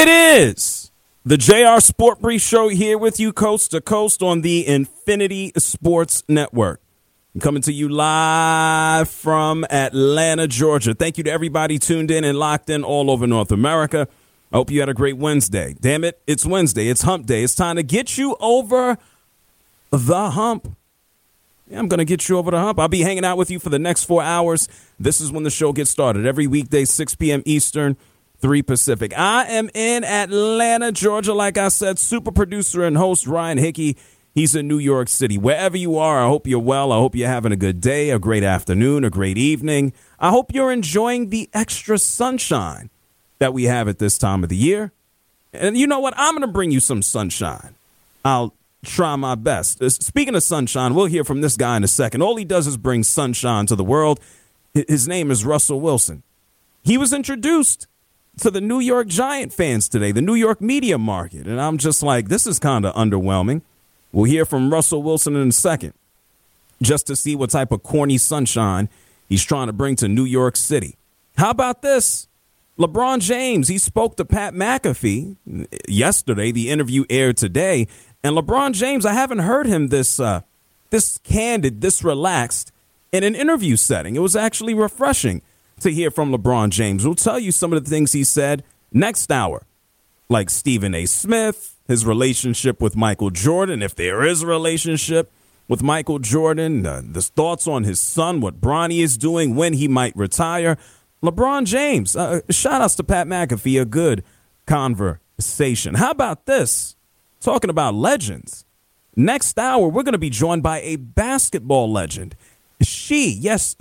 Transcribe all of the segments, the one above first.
It is the JR Sport Brief Show here with you coast to coast on the Infinity Sports Network. I'm coming to you live from Atlanta, Georgia. Thank you to everybody tuned in and locked in all over North America. I hope you had a great Wednesday. Damn it, it's Wednesday. It's hump day. It's time to get you over the hump. Yeah, I'm going to get you over the hump. I'll be hanging out with you for the next 4 hours. This is when the show gets started. Every weekday, 6 p.m. Eastern, 3 Pacific. I am in Atlanta, Georgia. Like I said, super producer and host Ryan Hickey. He's in New York City. Wherever you are, I hope you're well. I hope you're having a good day, a great afternoon, a great evening. I hope you're enjoying the extra sunshine that we have at this time of the year. And you know what? I'm going to bring you some sunshine. I'll try my best. Speaking of sunshine, we'll hear from this guy in a second. All he does is bring sunshine to the world. His name is Russell Wilson. He was introduced to the New York Giant fans today, the New York media market. And I'm just like, this is kind of underwhelming. We'll hear from Russell Wilson in a second, just to see what type of corny sunshine he's trying to bring to New York City. How about this? LeBron James, he spoke to Pat McAfee yesterday. The interview aired today. And LeBron James, I haven't heard him this candid, this relaxed in an interview setting. It was actually refreshing to hear from LeBron James. We'll tell you some of the things he said next hour, like Stephen A. Smith, his relationship with Michael Jordan, if there is a relationship with Michael Jordan, the thoughts on his son, what Bronny is doing, when he might retire. LeBron James, shout outs to Pat McAfee, a good conversation. How about this? Talking about legends. Next hour, we're going to be joined by a basketball legend. She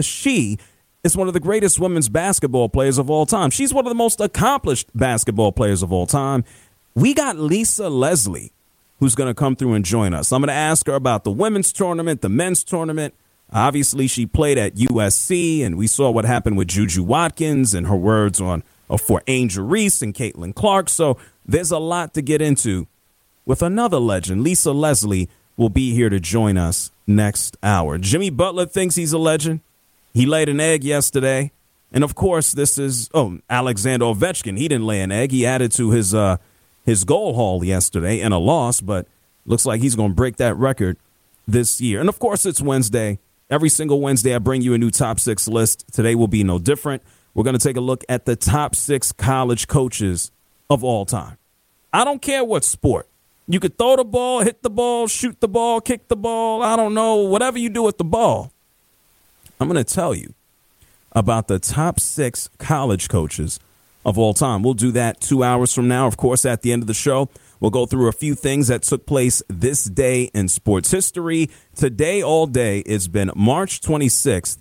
is one of the greatest women's basketball players of all time. She's one of the most accomplished basketball players of all time. We got Lisa Leslie, who's going to come through and join us. I'm going to ask her about the women's tournament, the men's tournament. Obviously, she played at USC, and we saw what happened with Juju Watkins and her words for Angel Reese and Caitlin Clark. So there's a lot to get into with another legend. Lisa Leslie will be here to join us next hour. Jimmy Butler thinks he's a legend. He laid an egg yesterday. And, of course, this is Alexander Ovechkin. He didn't lay an egg. He added to his goal haul yesterday in a loss, but looks like he's going to break that record this year. And, of course, it's Wednesday. Every single Wednesday, I bring you a new top 6 list. Today will be no different. We're going to take a look at the top 6 college coaches of all time. I don't care what sport. You could throw the ball, hit the ball, shoot the ball, kick the ball. I don't know, whatever you do with the ball. I'm going to tell you about the top 6 college coaches of all time. We'll do that 2 hours from now. Of course, at the end of the show, we'll go through a few things that took place this day in sports history. Today, all day, it's been March 26th,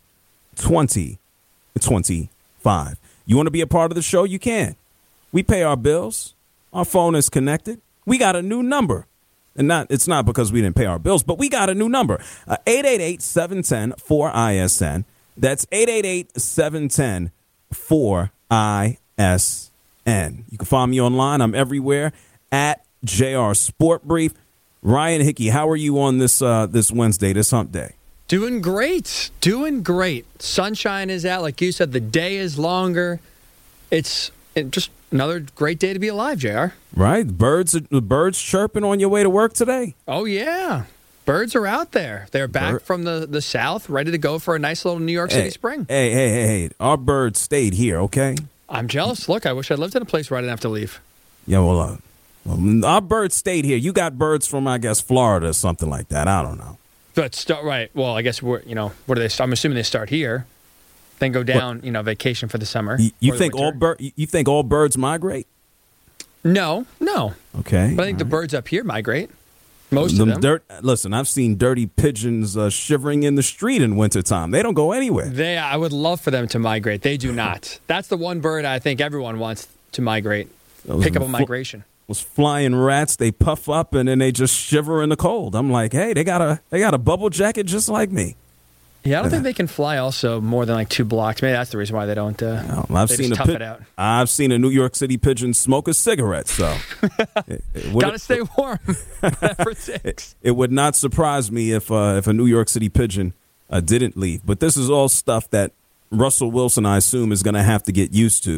2025. You want to be a part of the show? You can. We pay our bills. Our phone is connected. We got a new number. And it's not because we didn't pay our bills, but we got a new number. 888-710-4ISN. That's 888-710-4ISN. You can find me online. I'm everywhere at JR Sport Brief. Ryan Hickey, how are you on this Wednesday, this hump day? Doing great. Sunshine is out. Like you said, the day is longer. It's just another great day to be alive, JR. Right. The birds chirping on your way to work today. Oh, yeah. Birds are out there. They're back from the south, ready to go for a nice little New York City spring. Hey. Our birds stayed here, okay? I'm jealous. Look, I wish I lived in a place where I didn't have to leave. Yeah, well, our birds stayed here. You got birds from, I guess, Florida or something like that. I don't know. But right. Well, I guess what do they? I'm assuming they start here, then go down, vacation for the summer. You think all birds migrate? No. Okay. But I think the birds up here migrate. Most of them. Listen, I've seen dirty pigeons shivering in the street in wintertime. They don't go anywhere. I would love for them to migrate. They do not. That's the one bird I think everyone wants to migrate. Pick up a migration. Those flying rats, they puff up and then they just shiver in the cold. I'm like, hey, they got a bubble jacket just like me. Yeah, I don't think they can fly also more than like 2 blocks. Maybe that's the reason why they don't. I've seen tough it out. I've seen a New York City pigeon smoke a cigarette. So gotta stay warm. For it takes. It would not surprise me if a New York City pigeon didn't leave. But this is all stuff that Russell Wilson, I assume, is going to have to get used to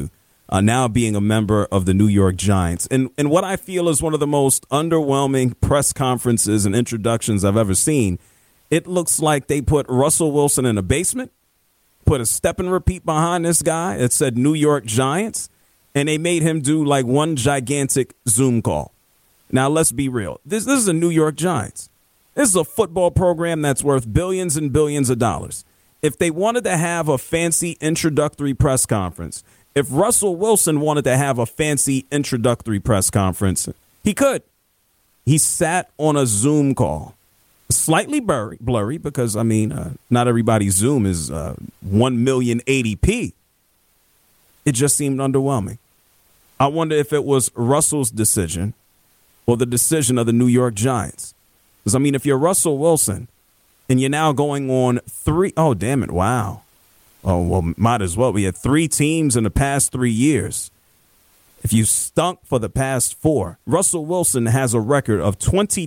now being a member of the New York Giants. And what I feel is one of the most underwhelming press conferences and introductions I've ever seen. It looks like they put Russell Wilson in a basement, put a step and repeat behind this guy. It said New York Giants, and they made him do like one gigantic Zoom call. Now, let's be real. This is a New York Giants. This is a football program that's worth billions and billions of dollars. If they wanted to have a fancy introductory press conference, if Russell Wilson wanted to have a fancy introductory press conference, he could. He sat on a Zoom call. Slightly blurry because, not everybody's Zoom is 1,080,000. It just seemed underwhelming. I wonder if it was Russell's decision or the decision of the New York Giants. Because, if you're Russell Wilson and you're now going on wow. Oh, well, might as well. We had 3 teams in the past 3 years. If you stunk for the past 4, Russell Wilson has a record of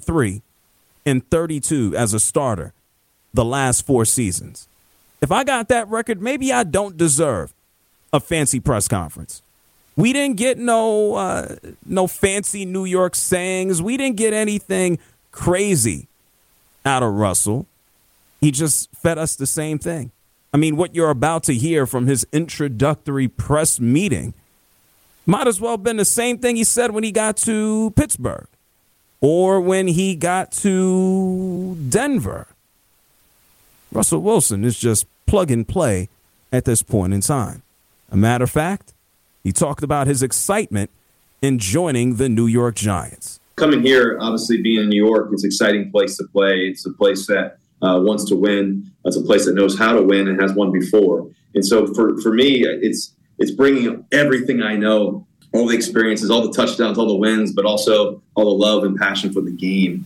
23-32 as a starter the last 4 seasons. If I got that record, maybe I don't deserve a fancy press conference. We didn't get no fancy New York sayings. We didn't get anything crazy out of Russell. He just fed us the same thing. What you're about to hear from his introductory press meeting might as well have been the same thing he said when he got to Pittsburgh or when he got to Denver. Russell Wilson is just plug and play at this point in time. A matter of fact, he talked about his excitement in joining the New York Giants. Coming here, obviously being in New York, it's an exciting place to play. It's a place that wants to win. It's a place that knows how to win and has won before. And so for me, it's bringing everything I know, all the experiences, all the touchdowns, all the wins, but also all the love and passion for the game.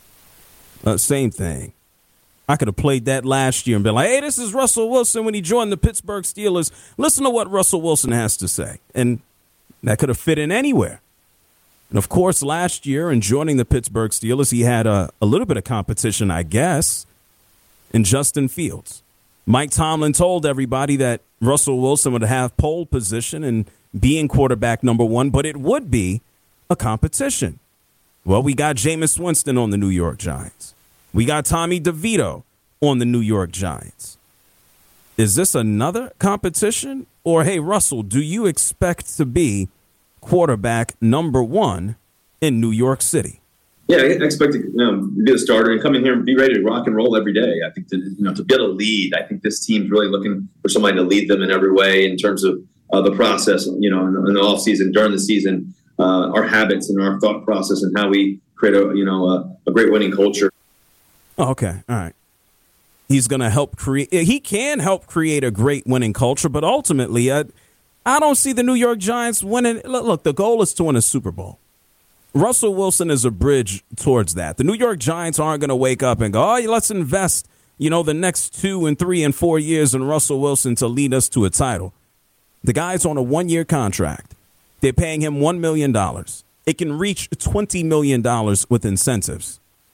Same thing. I could have played that last year and been like, hey, this is Russell Wilson when he joined the Pittsburgh Steelers. Listen to what Russell Wilson has to say. And that could have fit in anywhere. And, of course, last year in joining the Pittsburgh Steelers, he had a little bit of competition, I guess, in Justin Fields. Mike Tomlin told everybody that Russell Wilson would have pole position and being quarterback number 1, but it would be a competition. Well, we got Jameis Winston on the New York Giants. We got Tommy DeVito on the New York Giants. Is this another competition? Or, hey, Russell, do you expect to be quarterback number 1 in New York City? Yeah, I expect to be a starter and come in here and be ready to rock and roll every day. I think to be able to lead, I think this team's really looking for somebody to lead them in every way in terms of the process, in the offseason, during the season, our habits and our thought process and how we create a great winning culture. Oh, okay. All right. He's going to help create. He can help create a great winning culture, but ultimately, I don't see the New York Giants winning. Look, the goal is to win a Super Bowl. Russell Wilson is a bridge towards that. The New York Giants aren't going to wake up and go, oh, let's invest, the next 2 and 3 and 4 years in Russell Wilson to lead us to a title. The guy's on a 1-year contract. They're paying him $1 million. It can reach $20 million with incentives.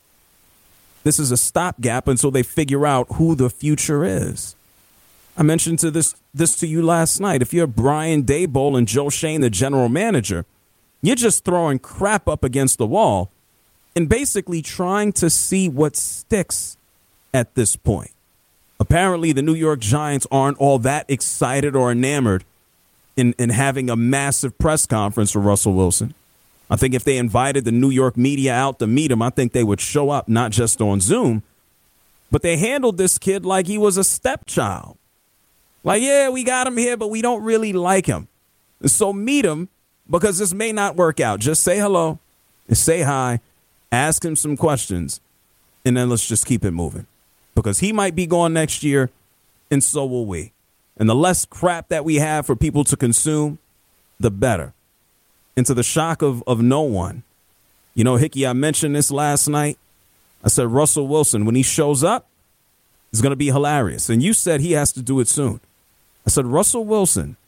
This is a stopgap until they figure out who the future is. I mentioned this to you last night. If you're Brian Daboll and Joe Schoen, the general manager, you're just throwing crap up against the wall and basically trying to see what sticks at this point. Apparently, the New York Giants aren't all that excited or enamored in having a massive press conference for Russell Wilson. I think if they invited the New York media out to meet him, I think they would show up, not just on Zoom, but they handled this kid like he was a stepchild. Like, yeah, we got him here, but we don't really like him. So meet him, because this may not work out. Just say hello and say hi, ask him some questions, and then let's just keep it moving. Because he might be gone next year, and so will we. And the less crap that we have for people to consume, the better. And to the shock of no one. Hickey, I mentioned this last night. I said Russell Wilson, when he shows up, is going to be hilarious. And you said he has to do it soon. I said Russell Wilson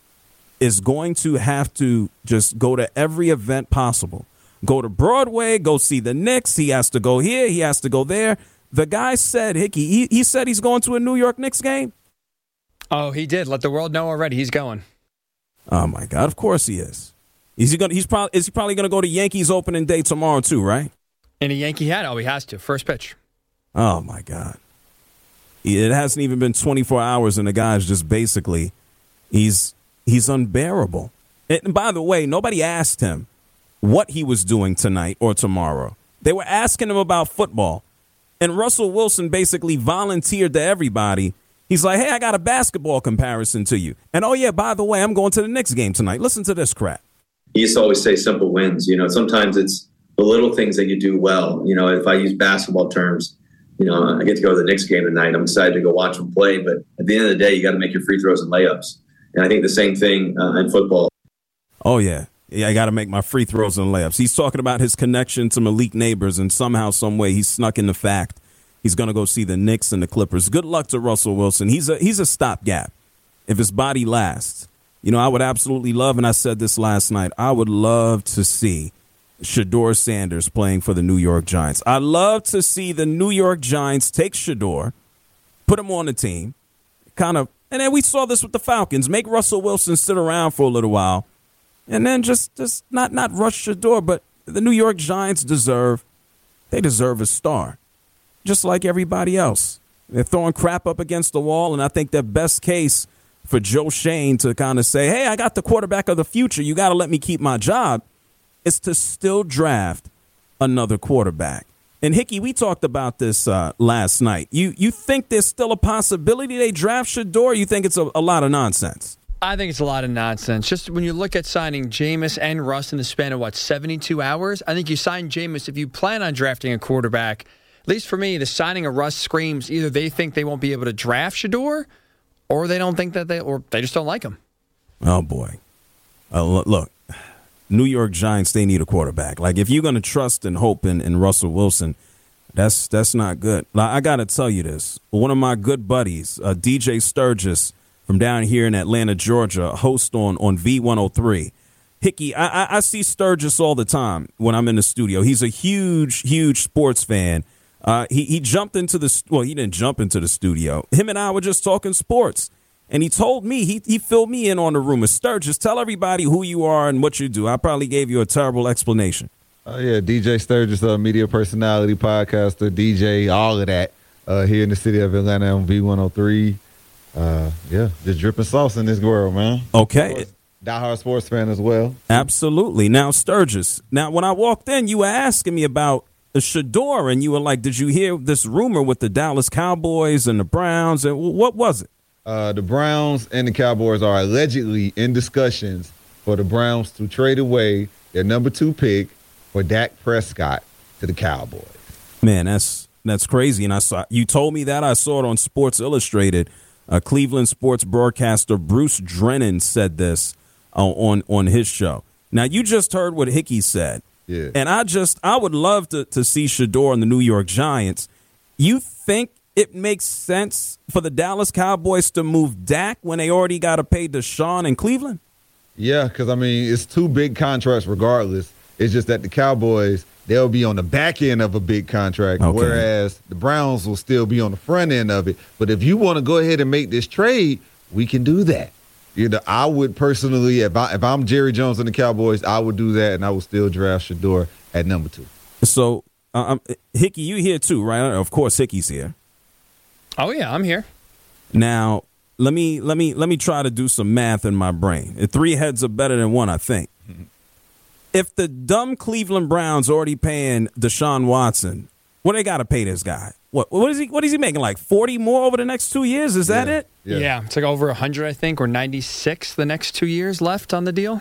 is going to have to just go to every event possible. Go to Broadway, go see the Knicks. He has to go here. He has to go there. The guy said, Hickey, he said he's going to a New York Knicks game. Oh, he did. Let the world know already. He's going. Oh my God! Of course he is. Is he probably going to go to Yankees opening day tomorrow too? Right? In a Yankee hat? Oh, he has to. First pitch. Oh my God! It hasn't even been 24 hours, and the guy's just basically he's unbearable. And by the way, nobody asked him what he was doing tonight or tomorrow. They were asking him about football, and Russell Wilson basically volunteered to everybody. He's like, hey, I got a basketball comparison to you. And, oh, yeah, by the way, I'm going to the Knicks game tonight. Listen to this crap. He used to always say simple wins. Sometimes it's the little things that you do well. If I use basketball terms, I get to go to the Knicks game tonight. I'm excited to go watch them play. But at the end of the day, you got to make your free throws and layups. And I think the same thing in football. Oh, yeah. Yeah, I got to make my free throws and layups. He's talking about his connection to Malik Neighbors, and somehow, some way, he's snuck in the fact he's going to go see the Knicks and the Clippers. Good luck to Russell Wilson. He's a stopgap if his body lasts. I would absolutely love, and I said this last night, I would love to see Shedeur Sanders playing for the New York Giants. I'd love to see the New York Giants take Shedeur, put him on the team, and then we saw this with the Falcons, make Russell Wilson sit around for a little while, and then just not rush Shedeur, but the New York Giants deserve a star. Just like everybody else. They're throwing crap up against the wall, and I think their best case for Joe Schoen to kind of say, hey, I got the quarterback of the future. You got to let me keep my job, is to still draft another quarterback. And, Hickey, we talked about this last night. You think there's still a possibility they draft Shedeur, or you think it's a lot of nonsense? I think it's a lot of nonsense. Just when you look at signing Jameis and Russ in the span of, 72 hours, I think you sign Jameis if you plan on drafting a quarterback. At least for me, the signing of Russ screams either they think they won't be able to draft Shedeur, or they don't think that they just don't like him. Oh, boy. Look, New York Giants, they need a quarterback. Like, if you're going to trust and hope in Russell Wilson, that's not good. I got to tell you this. One of my good buddies, DJ Sturgis from down here in Atlanta, Georgia, host on V103. Hickey, I see Sturgis all the time when I'm in the studio. He's a huge sports fan. He jumped into he didn't jump into the studio. Him and I were just talking sports. And he told me, he filled me in on the rumors. Sturgis, tell everybody who you are and what you do. I probably gave you a terrible explanation. Oh, yeah, DJ Sturgis, media personality, podcaster, DJ, all of that here in the city of Atlanta on V103. Just dripping sauce in this world, man. Okay. Diehard sports fan as well. Absolutely. Now, Sturgis, when I walked in, you were asking me about the Shedeur, and you were like, did you hear this rumor with the Dallas Cowboys and the Browns? And what was it? The Browns and the Cowboys are allegedly in discussions for the Browns to trade away their number 2 pick for Dak Prescott to the Cowboys. Man, that's crazy. And you told me that. I saw it on Sports Illustrated. Cleveland sports broadcaster Bruce Drennan said this on his show. Now, you just heard what Hickey said. Yeah. And I would love to see Shedeur and the New York Giants. You think it makes sense for the Dallas Cowboys to move Dak when they already got to pay Deshaun in Cleveland? Yeah, because, it's 2 big contracts regardless. It's just that the Cowboys, they'll be on the back end of a big contract, okay, whereas the Browns will still be on the front end of it. But if you want to go ahead and make this trade, we can do that. I would personally, if I'm Jerry Jones and the Cowboys, I would do that, and I would still draft Shedeur at number 2. So, Hickey, you here too, right? Of course, Hickey's here. Oh yeah, I'm here. Now, let me try to do some math in my brain. 3 heads are better than 1, I think. Mm-hmm. If the dumb Cleveland Browns already paying Deshaun Watson, what they got to pay this guy? What is he making, like 40 more over the next 2 years? Is that it? Yeah, it's like over 100, I think, or 96 the next 2 years left on the deal.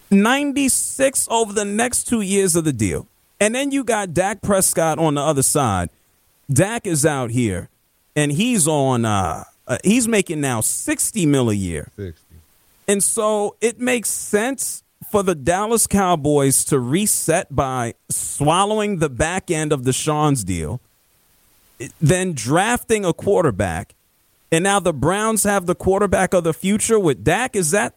96 over the next 2 years of the deal. And then you got Dak Prescott on the other side. Dak is out here, and he's on. He's making now $60 million a year. 60. And so it makes sense for the Dallas Cowboys to reset by swallowing the back end of Deshaun's deal, then drafting a quarterback, and now the Browns have the quarterback of the future with Dak. Is that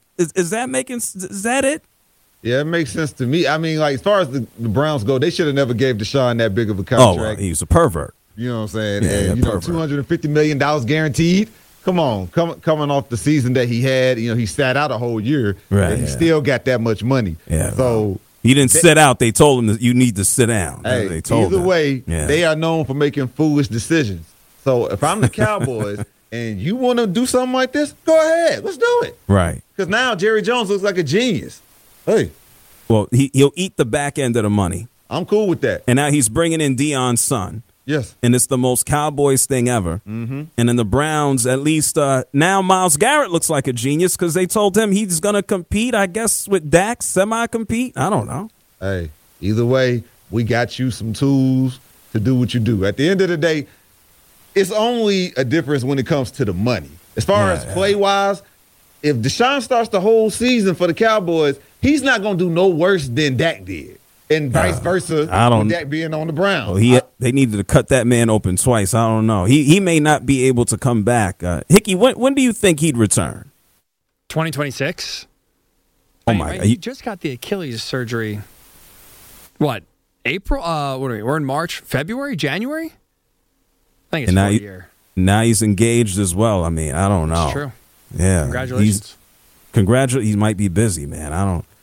it? Yeah, it makes sense to me. As far as the Browns go, they should have never gave Deshaun that big of a contract. Oh, he's a pervert. You know what I'm saying? Yeah, and $250 million guaranteed. Come on, coming off the season that he had, he sat out a whole year, Right, and he yeah. still got that much money. Yeah, So he didn't sit out. They told him that you need to sit down. hey, They told either him. way, Yeah. they are known for making foolish decisions. So if I'm the Cowboys and you want to do something like this, go ahead, let's do it. Right. Because now Jerry Jones looks like a genius. Hey, Well, he'll eat the back end of the money, I'm cool with that. and now he's bringing in Deion's son. Yes. And it's the most Cowboys thing ever. Mm-hmm. And in the Browns, at least now Myles Garrett looks like a genius because they told him he's going to compete, I guess, with Dak, semi-compete. I don't know. Hey, either way, we got you some tools to do what you do. At the end of the day, it's only a difference when it comes to the money. As far as play-wise, if Deshaun starts the whole season for the Cowboys, he's not going to do no worse than Dak did. And vice versa, I don't- with Dak being on the Browns. Well, they needed to cut that man open twice. I don't know. He may not be able to come back. Hickey, when do you think he'd return? 2026. Oh, my God. He just got the Achilles surgery. What? April? What are we? We're in March, February, January? I think it's And now for a he- year. Now he's engaged as well. I mean, I don't know. It's true. Yeah. Congratulations. He might be busy, man.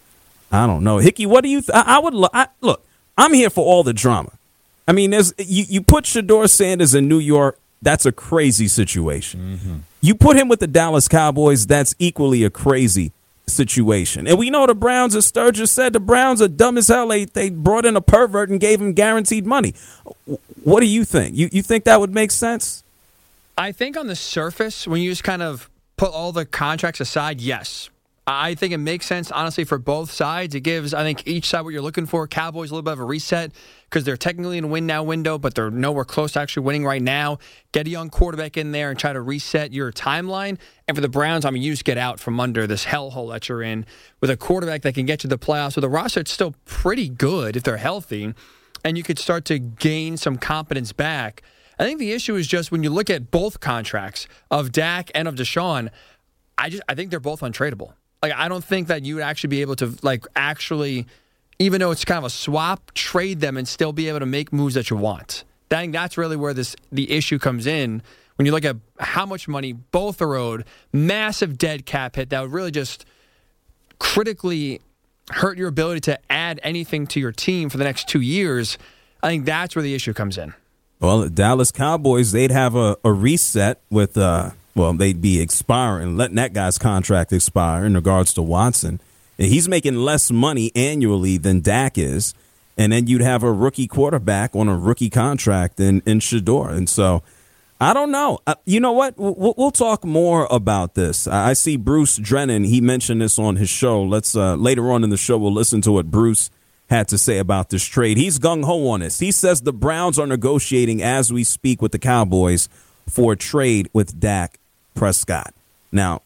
I don't know. Hickey, what do you I would look, I'm here for all the drama. I mean, you put Shedeur Sanders in New York, that's a crazy situation. Mm-hmm. You put him with the Dallas Cowboys, that's equally a crazy situation. And we know the Browns, as Sturgis said, the Browns are dumb as hell. They brought in a pervert and gave him guaranteed money. What do you think? You think that would make sense? I think on the surface, when you just kind of put all the contracts aside, yes. I think it makes sense, honestly, for both sides. It gives, I think, each side what you're looking for. Cowboys a little bit of a reset because they're technically in a win-now window, but they're nowhere close to actually winning right now. Get a young quarterback in there and try to reset your timeline. And for the Browns, I mean, you just get out from under this hellhole that you're in with a quarterback that can get you to the playoffs. With a roster that's still pretty good if they're healthy, and you could start to gain some confidence back. I think the issue is just when you look at both contracts of Dak and of Deshaun, I think they're both untradeable. Like, I don't think that you would actually be able to, actually, even though it's kind of a swap, trade them and still be able to make moves that you want. I think that's really where the issue comes in. When you look at how much money both are owed, massive dead cap hit that would really just critically hurt your ability to add anything to your team for the next 2 years. I think that's where the issue comes in. Well, the Dallas Cowboys, they'd have a reset with, they'd be expiring, letting that guy's contract expire in regards to Watson. And he's making less money annually than Dak is. And then you'd have a rookie quarterback on a rookie contract in Shedeur. And so, I don't know. You know what? We'll talk more about this. I see Bruce Drennan. He mentioned this on his show. Let's later on in the show, we'll listen to what Bruce had to say about this trade. He's gung-ho on this. He says the Browns are negotiating as we speak with the Cowboys for a trade with Dak Prescott. Now,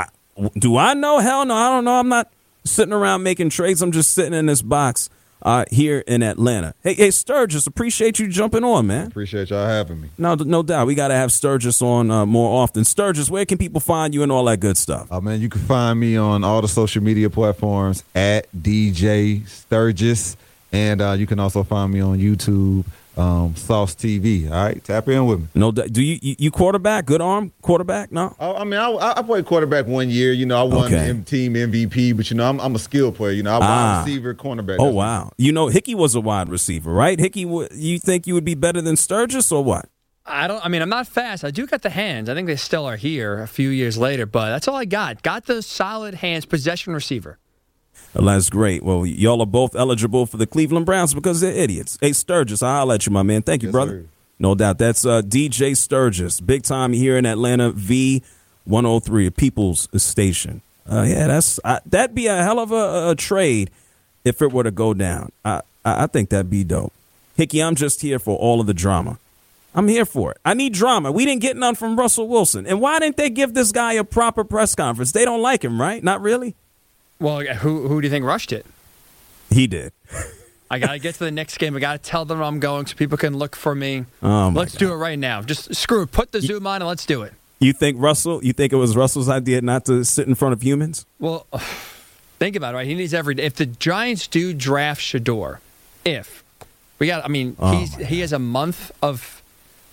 do I know? Hell no, I don't know. I'm not sitting around making trades. I'm just sitting in this box here in Atlanta. Hey, Sturgis, appreciate you jumping on, man. Appreciate y'all having me. No doubt. We got to have Sturgis on more often. Sturgis, where can people find you and all that good stuff? Oh, man, you can find me on all the social media platforms at DJ Sturgis. And you can also find me on YouTube, Sauce TV. All right, tap in with me. No doubt. Do you quarterback? Good arm quarterback? No? I played quarterback 1 year. I won team MVP, but, I'm a skill player. I wide receiver, cornerback. Oh, wow. Hickey was a wide receiver, right? Hickey, you think you would be better than Sturgis or what? I'm not fast. I do got the hands. I think they still are here a few years later, but that's all I got. Got the solid hands, possession receiver. Well, that's great. Well, y'all are both eligible for the Cleveland Browns because they're idiots. Hey, Sturgis, I'll let you, my man. Thank you, brother. Sir. No doubt. That's DJ Sturgis, big time here in Atlanta, V103, a People's Station. That'd be a hell of a trade if it were to go down. I think that'd be dope. Hickey, I'm just here for all of the drama. I'm here for it. I need drama. We didn't get none from Russell Wilson. And why didn't they give this guy a proper press conference? They don't like him, right? Not really? Well, who do you think rushed it? He did. I got to get to the next game. I got to tell them I'm going so people can look for me. Oh, let's do it right now. Just screw it. Put the Zoom on and let's do it. You think it was Russell's idea not to sit in front of humans? Well, think about it, right? He needs every day. If the Giants do draft Shedeur, he has a month of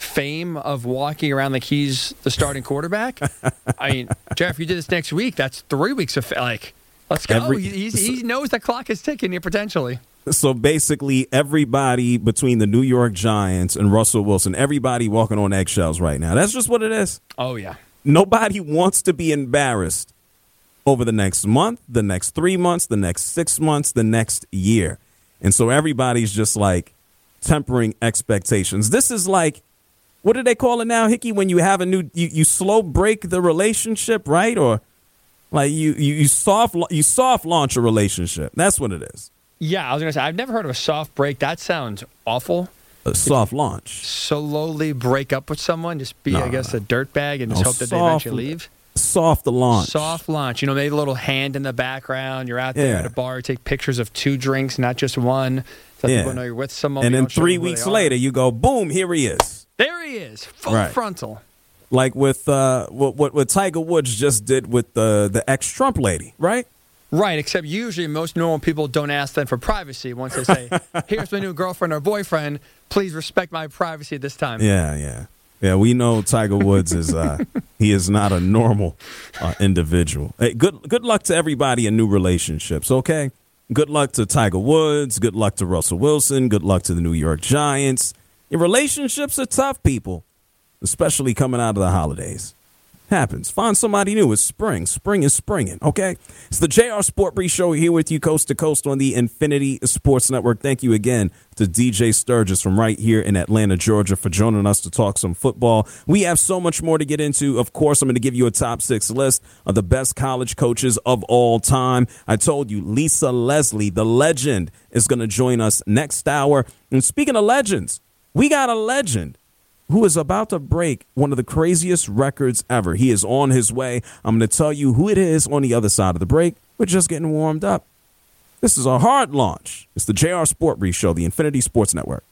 fame of walking around like he's the starting quarterback. I mean, Jeff, you did this next week. That's 3 weeks of let's go. He knows the clock is ticking here potentially. So basically, everybody between the New York Giants and Russell Wilson, everybody walking on eggshells right now. That's just what it is. Oh, yeah. Nobody wants to be embarrassed over the next month, the next 3 months, the next 6 months, the next year. And so everybody's just like tempering expectations. This is like, what do they call it now, Hickey, when you have a new, you slow break the relationship, right? Or like you soft launch a relationship. That's what it is. Yeah, I was going to say, I've never heard of a soft break. That sounds awful. A soft launch. Slowly break up with someone, just be, I guess, a dirtbag and just hope that they eventually leave. Soft launch. Soft launch. You know, maybe a little hand in the background. You're out there at a bar, take pictures of 2 drinks, not just one. So people know you're with someone. And then 3 weeks later, you go, boom, here he is. There he is, full frontal. Like with what Tiger Woods just did with the ex-Trump lady, right? Right, except usually most normal people don't ask them for privacy once they say, here's my new girlfriend or boyfriend, please respect my privacy this time. Yeah, we know Tiger Woods is he is not a normal individual. Hey, good luck to everybody in new relationships, okay? Good luck to Tiger Woods, good luck to Russell Wilson, good luck to the New York Giants. Your relationships are tough, people, especially coming out of the holidays. Happens. Find somebody new. It's spring. Spring is springing, okay? It's the JR Sport Brief Show here with you coast to coast on the Infinity Sports Network. Thank you again to DJ Sturgis from right here in Atlanta, Georgia, for joining us to talk some football. We have so much more to get into. Of course, I'm going to give you a top 6 list of the best college coaches of all time. I told you, Lisa Leslie, the legend, is going to join us next hour. And speaking of legends, we got a legend who is about to break one of the craziest records ever. He is on his way. I'm going to tell you who it is on the other side of the break. We're just getting warmed up. This is a hard launch. It's the JR Sport Brief Show, the Infinity Sports Network.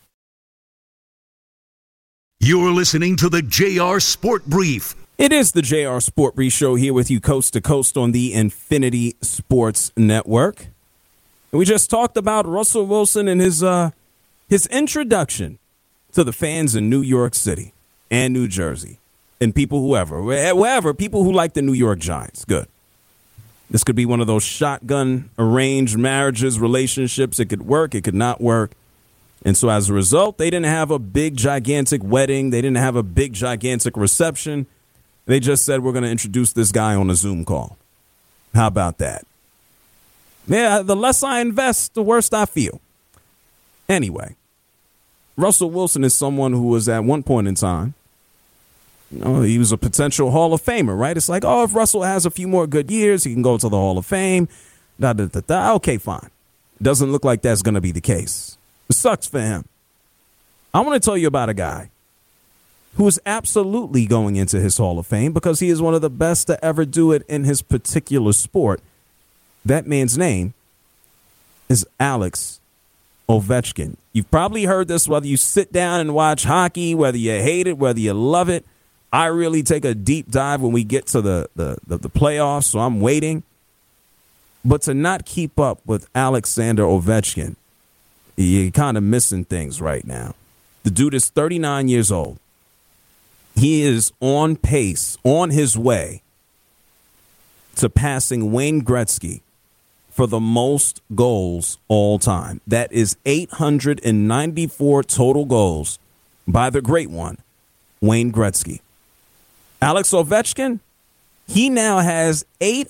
You're listening to the JR Sport Brief. It is the JR Sport Brief Show here with you coast to coast on the Infinity Sports Network. And we just talked about Russell Wilson and his introduction to the fans in New York City and New Jersey and people wherever, people who like the New York Giants. Good. This could be one of those shotgun arranged marriages, relationships. It could work. It could not work. And so as a result, they didn't have a big, gigantic wedding. They didn't have a big, gigantic reception. They just said, we're going to introduce this guy on a Zoom call. How about that? Yeah, the less I invest, the worse I feel. Anyway. Russell Wilson is someone who was at one point in time, he was a potential Hall of Famer, right? It's like, if Russell has a few more good years, he can go to the Hall of Fame. Okay, fine. Doesn't look like that's going to be the case. It sucks for him. I want to tell you about a guy who is absolutely going into his Hall of Fame because he is one of the best to ever do it in his particular sport. That man's name is Alex Ovechkin. You've probably heard this whether you sit down and watch hockey, whether you hate it, whether you love it. I really take a deep dive when we get to the playoffs, so I'm waiting. But to not keep up with Alexander Ovechkin, you're kind of missing things right now. The dude is 39 years old. He is on pace, on his way to passing Wayne Gretzky for the most goals all time. That is 894 total goals by the great one, Wayne Gretzky. Alex Ovechkin, he now has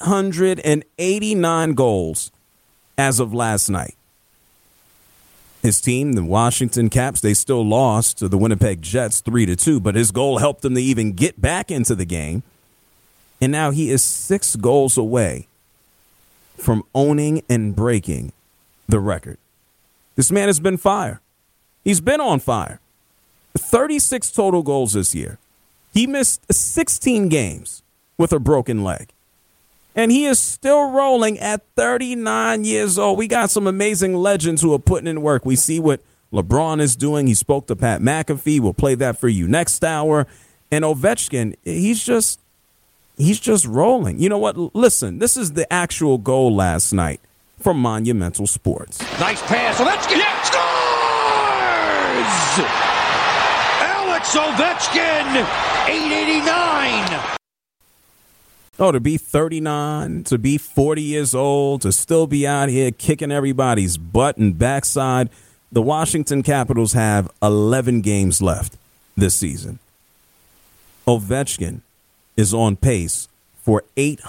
889 goals as of last night. His team, the Washington Caps, they still lost to the Winnipeg Jets 3-2, but his goal helped them to even get back into the game. And now he is 6 goals away from owning and breaking the record. This man has been fire. He's been on fire. 36 total goals this year. He missed 16 games with a broken leg. And he is still rolling at 39 years old. We got some amazing legends who are putting in work. We see what LeBron is doing. He spoke to Pat McAfee. We'll play that for you next hour. And Ovechkin, he's just rolling. You know what? Listen, this is the actual goal last night from Monumental Sports. Nice pass. Ovechkin scores! Alex Ovechkin, 889. Oh, to be 39, to be 40 years old, to still be out here kicking everybody's butt and backside. The Washington Capitals have 11 games left this season. Ovechkin is on pace for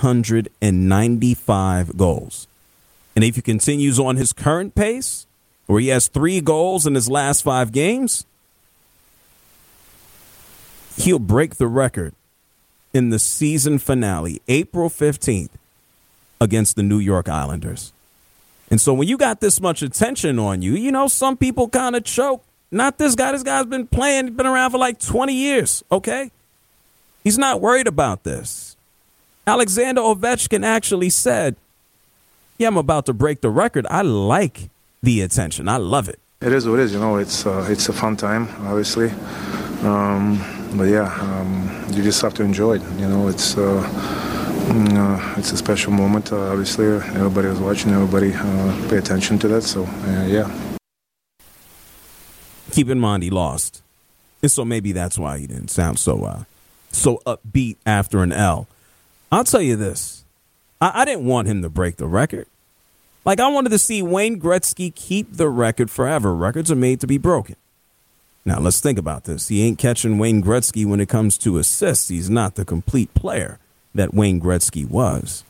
895 goals. And if he continues on his current pace, where he has 3 goals in his last 5 games, he'll break the record in the season finale, April 15th, against the New York Islanders. And so when you got this much attention on you, you know, some people kind of choke. Not this guy. This guy's been playing, been around for like 20 years, okay? He's not worried about this. Alexander Ovechkin actually said, yeah, I'm about to break the record. I like the attention. I love it. It is what it is. You know, it's a fun time, obviously. But yeah, you just have to enjoy it. You know, it's a special moment. Obviously, everybody was watching. Everybody pay attention to that. So yeah. Keep in mind he lost, and so maybe that's why he didn't sound so upbeat after an L. I'll tell you this: I didn't want him to break the record. Like, I wanted to see Wayne Gretzky keep the record forever. Records are made to be broken. Now, let's think about this. He ain't catching Wayne Gretzky when it comes to assists. He's not the complete player that Wayne Gretzky was.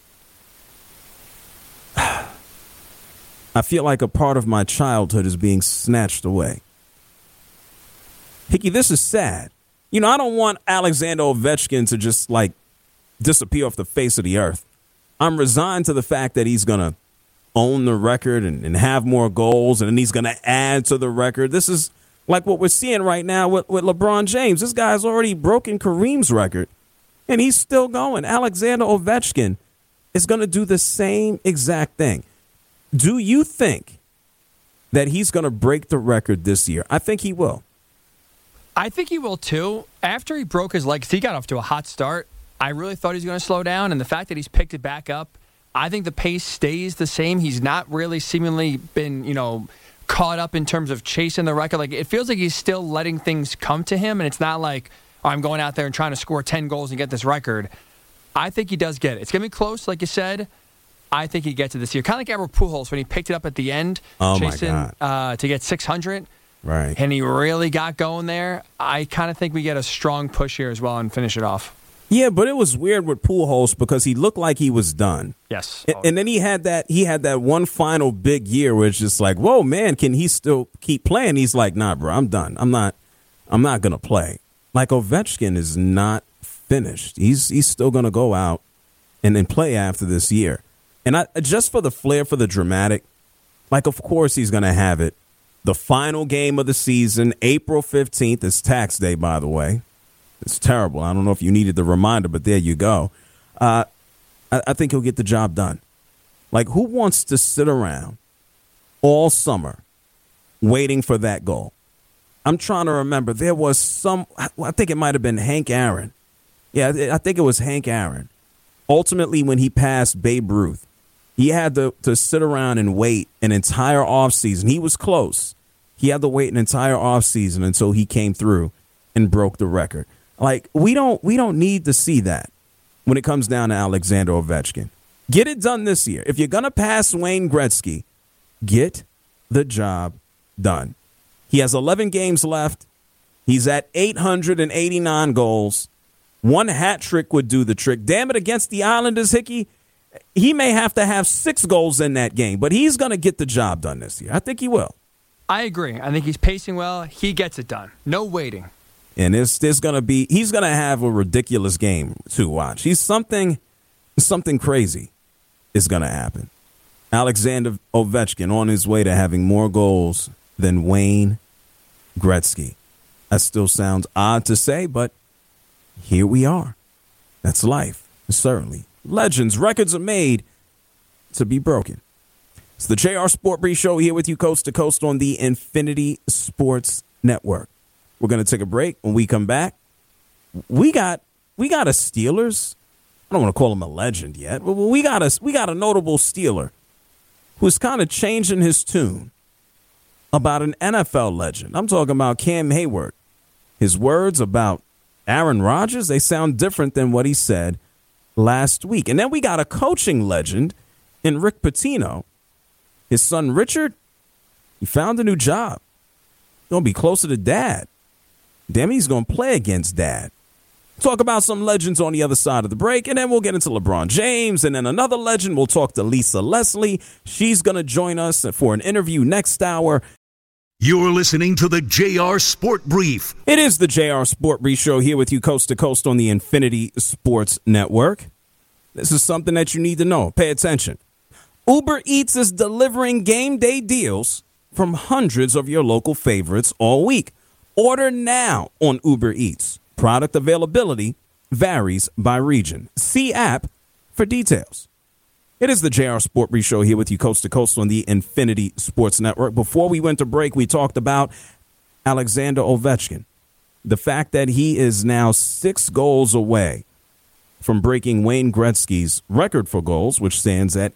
I feel like a part of my childhood is being snatched away. Hickey, this is sad. You know, I don't want Alexander Ovechkin to just, like, disappear off the face of the earth. I'm resigned to the fact that he's going to own the record and have more goals, and then he's going to add to the record. This is like what we're seeing right now with LeBron James. This guy's already broken Kareem's record, and he's still going. Alexander Ovechkin is going to do the same exact thing. Do you think that he's going to break the record this year? I think he will. I think he will, too. After he broke his leg, he got off to a hot start. I really thought he was going to slow down, and the fact that he's picked it back up, I think the pace stays the same. He's not really seemingly been, caught up in terms of chasing the record. Like, it feels like he's still letting things come to him, and it's not like, oh, I'm going out there and trying to score 10 goals and get this record. I think he does get it. It's going to be close, like you said. I think he gets it this year. Kind of like Albert Pujols when he picked it up at the end, chasing to get 600. Right. And he really got going there. I kind of think we get a strong push here as well and finish it off. Yeah, but it was weird with Pujols because he looked like he was done. Yes. And then he had that one final big year where it's just like, whoa, man, can he still keep playing? He's like, nah, bro, I'm done. I'm not going to play. Like, Ovechkin is not finished. He's still going to go out and then play after this year. And just for the flair, for the dramatic, like, of course he's going to have it. The final game of the season, April 15th, is tax day, by the way. It's terrible. I don't know if you needed the reminder, but there you go. I think he'll get the job done. Like, who wants to sit around all summer waiting for that goal? I'm trying to remember. There was I think it might have been Hank Aaron. Yeah, I think it was Hank Aaron. Ultimately, when he passed Babe Ruth, he had to sit around and wait an entire offseason. He was close. He had to wait an entire offseason until he came through and broke the record. Like, we don't need to see that when it comes down to Alexander Ovechkin. Get it done this year. If you're going to pass Wayne Gretzky, get the job done. He has 11 games left. He's at 889 goals. One hat trick would do the trick. Damn it, against the Islanders, Hickey, he may have to have 6 goals in that game, but he's going to get the job done this year. I think he will. I agree. I think he's pacing well. He gets it done. No waiting. And he's going to have a ridiculous game to watch. Something crazy is going to happen. Alexander Ovechkin on his way to having more goals than Wayne Gretzky. That still sounds odd to say, but here we are. That's life, certainly. Legends, records are made to be broken. It's the JR Sport Brief Show here with you coast to coast on the Infinity Sports Network. We're going to take a break. When we come back, we got a Steelers. I don't want to call him a legend yet, but we got a notable Steeler who's kind of changing his tune about an NFL legend. I'm talking about Cam Hayward. his words about Aaron Rodgers, they sound different than what he said last week. And then we got a coaching legend in Rick Pitino. His son Richard, he found a new job. Going to be closer to Dad. Damn, he's going to play against Dad. Talk about some legends on the other side of the break, and then we'll get into LeBron James, and then another legend. We'll talk to Lisa Leslie. She's going to join us for an interview next hour. You're listening to the JR Sport Brief. It is the JR Sport Brief Show here with you coast to coast on the Infinity Sports Network. This is something that you need to know. Pay attention. Uber Eats is delivering game day deals from hundreds of your local favorites all week. Order now on Uber Eats. Product availability varies by region. See app for details. It is the JR Sport Brief Show here with you coast to coast on the Infinity Sports Network. Before we went to break, we talked about Alexander Ovechkin. The fact that he is now 6 goals away from breaking Wayne Gretzky's record for goals, which stands at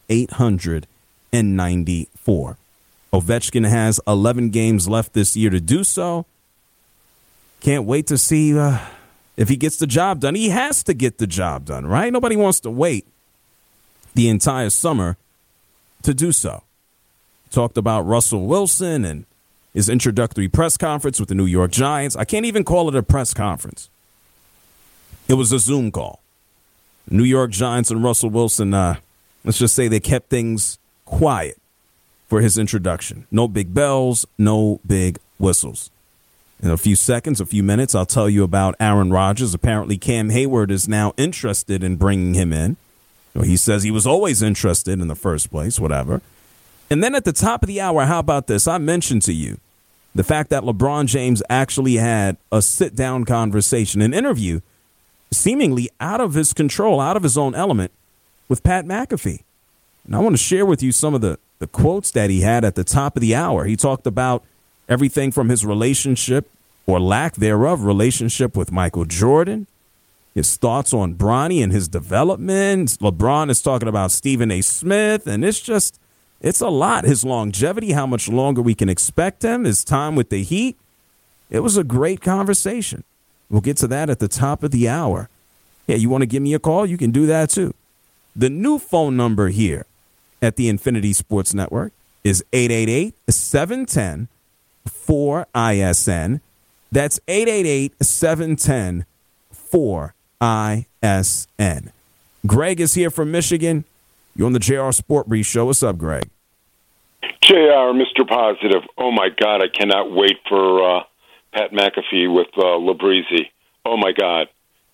894. Ovechkin has 11 games left this year to do so. Can't wait to see if he gets the job done. He has to get the job done, right? Nobody wants to wait the entire summer to do so. Talked about Russell Wilson and his introductory press conference with the New York Giants. I can't even call it a press conference. It was a Zoom call. New York Giants and Russell Wilson, let's just say they kept things quiet for his introduction. No big bells, no big whistles. In a few seconds, a few minutes, I'll tell you about Aaron Rodgers. Apparently, Cam Hayward is now interested in bringing him in. He says he was always interested in the first place, whatever. And then at the top of the hour, how about this? I mentioned to you the fact that LeBron James actually had a sit-down conversation, an interview, seemingly out of his control, out of his own element, with Pat McAfee. And I want to share with you some of the quotes that he had at the top of the hour. He talked about everything from his relationship, or lack thereof, relationship with Michael Jordan, his thoughts on Bronny and his development. LeBron is talking about Stephen A. Smith, and it's a lot. His longevity, how much longer we can expect him, his time with the Heat. It was a great conversation. We'll get to that at the top of the hour. Yeah, you want to give me a call? You can do that too. The new phone number here at the Infinity Sports Network is 888-710-4ISN. That's 888-710-4ISN. Greg is here from Michigan. You're on the JR Sport Brief Show. What's up, Greg? JR, Mr. Positive. Oh, my God, I cannot wait for Pat McAfee with Labrizzi. Oh, my God.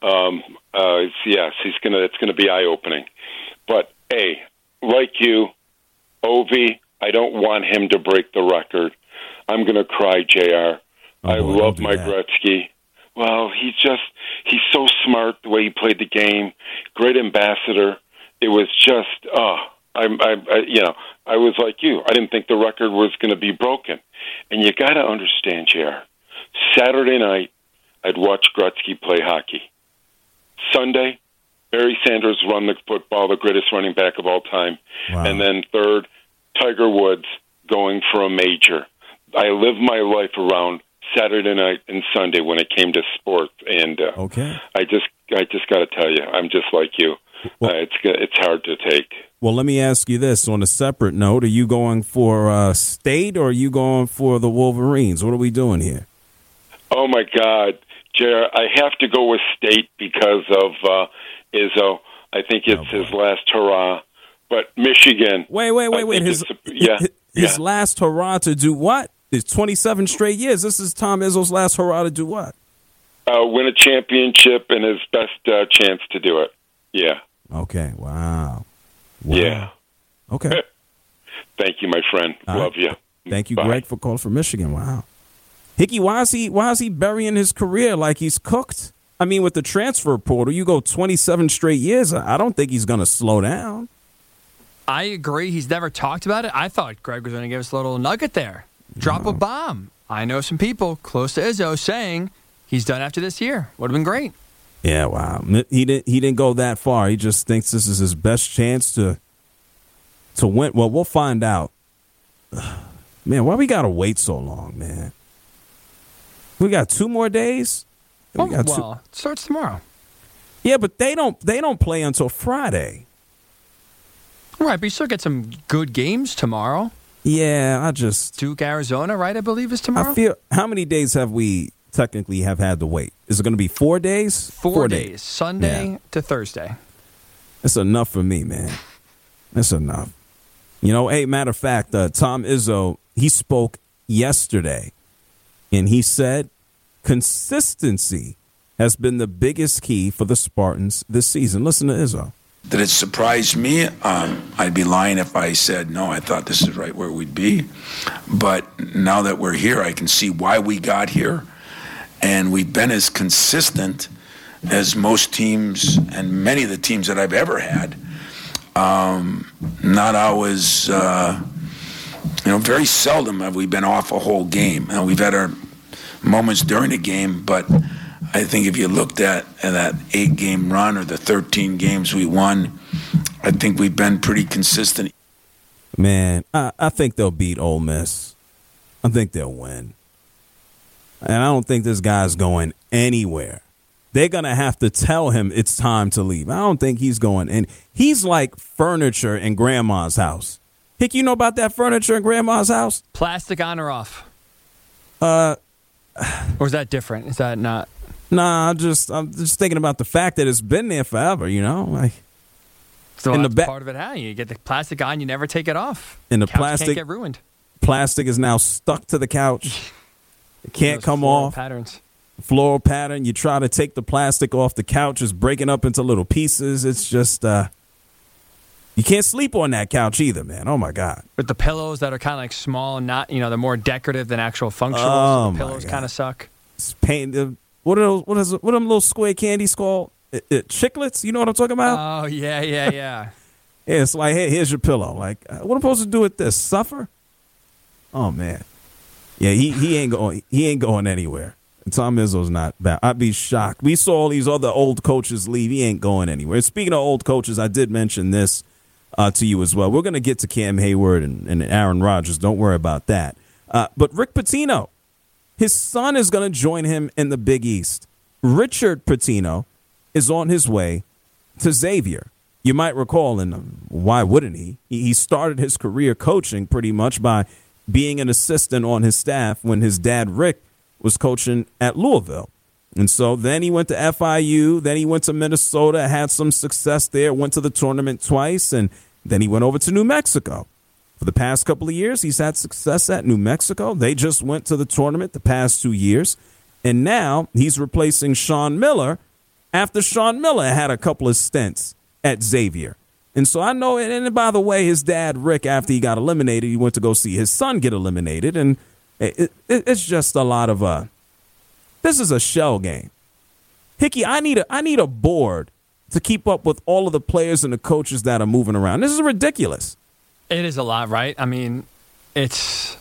It's going to be eye-opening. But, hey, like you, Ovi, I don't want him to break the record. I'm going to cry, JR. I love my Gretzky. Well, he's so smart the way he played the game. Great ambassador. It was just, I was like you. I didn't think the record was going to be broken. And you got to understand, JR. Saturday night, I'd watch Gretzky play hockey. Sunday, Barry Sanders run the football, the greatest running back of all time. Wow. And then third, Tiger Woods going for a major. I live my life around Saturday night and Sunday when it came to sports, and I just got to tell you, I'm just like you. Well, it's hard to take. Well, let me ask you this on a separate note: are you going for State or are you going for the Wolverines? What are we doing here? Oh my God, Jared, I have to go with State because of Izzo. I think it's his last hurrah. But Michigan. Wait. His last hurrah to do what? It's 27 straight years. This is Tom Izzo's last hurrah to do what? Win a championship and his best chance to do it. Yeah. Okay. Wow. Yeah. Okay. Thank you, my friend. Love you. Thank you, Bye. Greg, for calling from Michigan. Wow. Hickey, why is he burying his career like he's cooked? I mean, with the transfer portal, you go 27 straight years. I don't think he's going to slow down. I agree. He's never talked about it. I thought Greg was going to give us a little nugget there. Drop a bomb. I know some people close to Izzo saying he's done after this year. Would have been great. Yeah, wow. He didn't go that far. He just thinks this is his best chance to win. Well, we'll find out. Man, why we got to wait so long, man? We got 2 more days? It starts tomorrow. Yeah, but they don't play until Friday. Right, but you still get some good games tomorrow. Yeah, Duke, Arizona, right? I believe is tomorrow. How many days have we technically have had to wait? Is it going to be 4 days? 4 days, Sunday to Thursday. That's enough for me, man. That's enough. Hey, matter of fact, Tom Izzo, he spoke yesterday, and he said consistency has been the biggest key for the Spartans this season. Listen to Izzo. Did it surprise me? I'd be lying if I said, no, I thought this is right where we'd be. But now that we're here, I can see why we got here. And we've been as consistent as most teams and many of the teams that I've ever had. Not always, very seldom have we been off a whole game. Now, we've had our moments during the game, but I think if you looked at that 8-game run or the 13 games we won, I think we've been pretty consistent. Man, I think they'll beat Ole Miss. I think they'll win. And I don't think this guy's going anywhere. They're going to have to tell him it's time to leave. I don't think he's going. And he's like furniture in grandma's house. Hick, you know about that furniture in grandma's house? Plastic on or off? Or is that different? Is that not? Nah, I'm just thinking about the fact that it's been there forever, So that's part of it. How you get the plastic on, you never take it off. And the couch plastic can't get ruined. Plastic is now stuck to the couch. It can't come off. Floral pattern. You try to take the plastic off the couch, it's breaking up into little pieces. It's just you can't sleep on that couch either, man. Oh my God. With the pillows that are kind of like small and not, they're more decorative than actual functional. Oh, so the pillows kind of suck. It's pain. What are them little square candies called? Chiclets? You know what I'm talking about? Oh, yeah. Yeah, it's like, hey, here's your pillow. Like, what am I supposed to do with this? Suffer? Oh man. Yeah, he ain't going anywhere. And Tom Izzo's not bad. I'd be shocked. We saw all these other old coaches leave. He ain't going anywhere. Speaking of old coaches, I did mention this to you as well. We're going to get to Cam Hayward and Aaron Rodgers. Don't worry about that. But Rick Pitino, his son is going to join him in the Big East. Richard Pitino is on his way to Xavier. You might recall, and why wouldn't he? He started his career coaching pretty much by being an assistant on his staff when his dad, Rick, was coaching at Louisville. And so then he went to FIU, then he went to Minnesota, had some success there, went to the tournament twice, and then he went over to New Mexico. For the past couple of years, he's had success at New Mexico. They just went to the tournament the past 2 years. And now he's replacing Sean Miller after Sean Miller had a couple of stints at Xavier. And so I know, and by the way, his dad, Rick, after he got eliminated, he went to go see his son get eliminated. And it's just a lot of this is a shell game. Hickey, I need a board to keep up with all of the players and the coaches that are moving around. This is ridiculous. It is a lot, right? I mean, it's,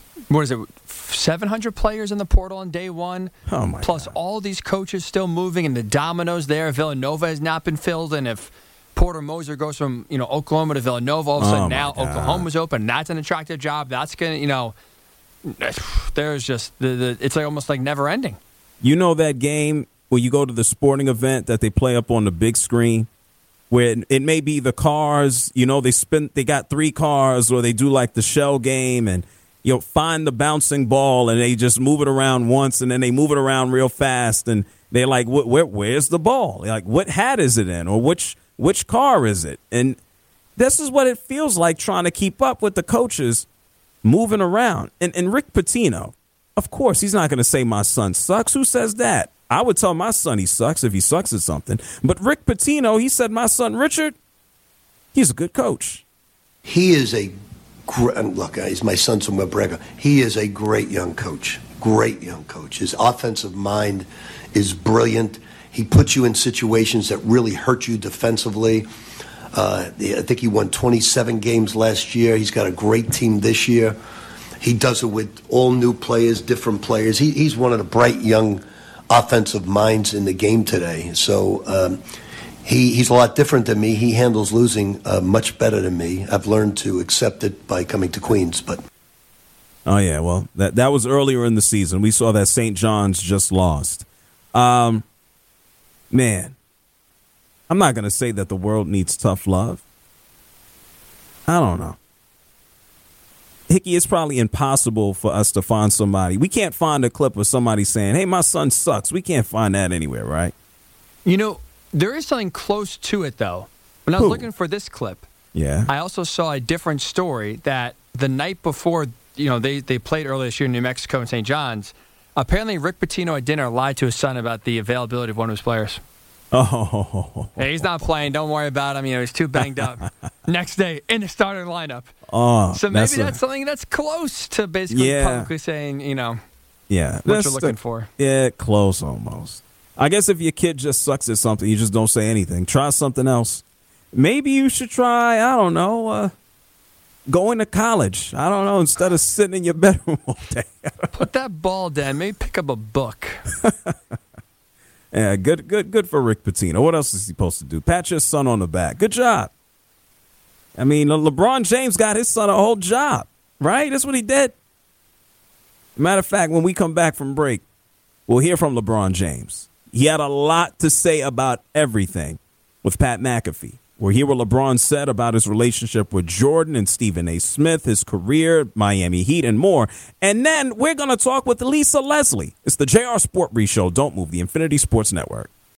700 players in the portal on day one. Oh my plus God. All these coaches still moving, and the dominoes there. Villanova has not been filled, and if Porter Moser goes from Oklahoma to Villanova, all of a sudden now Oklahoma's open. That's an attractive job. That's gonna there's just it's like almost like never ending. You know that game where you go to the sporting event that they play up on the big screen, where it may be the cars, they got 3 cars, or they do like the shell game and find the bouncing ball and they just move it around once and then they move it around real fast and they're like, where's the ball? They're like, what hat is it in, or which car is it? And this is what it feels like trying to keep up with the coaches moving around. And Rick Pitino, of course, he's not going to say my son sucks. Who says that? I would tell my son he sucks if he sucks at something. But Rick Pitino, he said my son Richard, he's a good coach. He is look, he's my son's from McGregor. He is a great young coach. Great young coach. His offensive mind is brilliant. He puts you in situations that really hurt you defensively. I think he won 27 games last year. He's got a great team this year. He does it with all new players, different players. He's one of the bright young offensive minds in the game today. So he's a lot different than me. He handles losing much better than me. I've learned to accept it by coming to Queens. But oh yeah, well that was earlier in the season. We saw that St. John's just lost. Man, I'm not going to say that the world needs tough love. I don't know. Hickey, it's probably impossible for us to find somebody. We can't find a clip of somebody saying, hey, my son sucks. We can't find that anywhere, right? You know, there is something close to it, though. When I was looking for this clip, I also saw a different story that the night before, they played earlier this year in New Mexico and St. John's, apparently Rick Pitino at dinner lied to his son about the availability of one of his players. Oh. Hey, he's not playing. Don't worry about him. He's too banged up. Next day, in the starting lineup. Oh, so maybe that's something that's close to basically publicly saying, what you're looking for. Yeah, close almost. I guess if your kid just sucks at something, you just don't say anything. Try something else. Maybe you should try, I don't know, going to college. I don't know, instead of sitting in your bedroom all day. Put that ball down. Maybe pick up a book. Yeah, good for Rick Pitino. What else is he supposed to do? Pat your son on the back. Good job. I mean, LeBron James got his son a whole job, right? That's what he did. Matter of fact, when we come back from break, we'll hear from LeBron James. He had a lot to say about everything with Pat McAfee. We'll hear what LeBron said about his relationship with Jordan and Stephen A. Smith, his career, Miami Heat, and more. And then we're going to talk with Lisa Leslie. It's the JR Sport Brief Show. Don't move, the Infinity Sports Network.